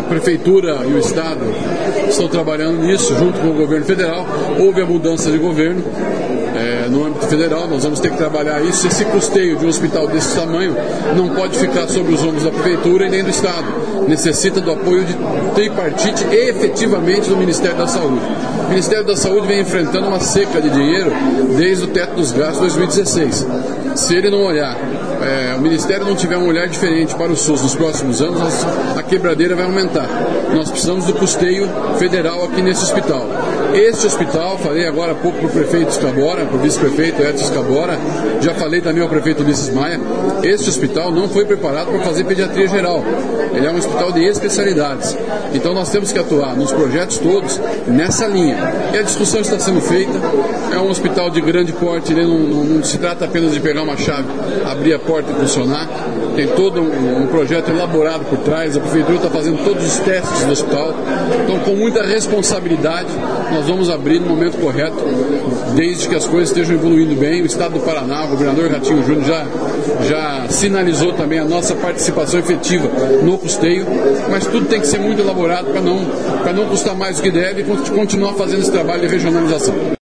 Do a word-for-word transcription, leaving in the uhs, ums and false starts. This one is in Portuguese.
Prefeitura e o Estado estão trabalhando nisso, junto com o governo federal. Houve a mudança de governo é, no âmbito federal, nós vamos ter que trabalhar isso. Esse custeio de um hospital desse tamanho não pode ficar sobre os ombros da Prefeitura e nem do Estado. Necessita do apoio de tripartite e efetivamente do Ministério da Saúde. O Ministério da Saúde vem enfrentando uma seca de dinheiro desde o teto dos gastos de dois mil e dezesseis. Se ele não olhar, é, o Ministério não tiver um olhar diferente para o SUS nos próximos anos, a quebradeira vai aumentar. Nós precisamos do custeio federal aqui nesse hospital. Este hospital, falei agora há pouco para o prefeito Scabora, para o vice-prefeito Edson Scabora, já falei também ao prefeito Ulisses Maia, este hospital não foi preparado para fazer pediatria geral. Ele é um hospital de especialidades. Então nós temos que atuar nos projetos todos nessa linha. E a discussão está sendo feita. É um hospital de grande porte, ele não, não, não se trata apenas de pegar uma chave, abrir a porta e funcionar. Tem todo um, um projeto elaborado por trás. A Prefeitura está fazendo todos os testes do hospital. Então, com muita responsabilidade, nós vamos abrir no momento correto, desde que as coisas estejam evoluindo bem. O Estado do Paraná, o governador Ratinho Júnior já, já sinalizou também a nossa participação efetiva no custeio, mas tudo tem que ser muito elaborado para não, para não custar mais do que deve e continuar fazendo esse trabalho de regionalização.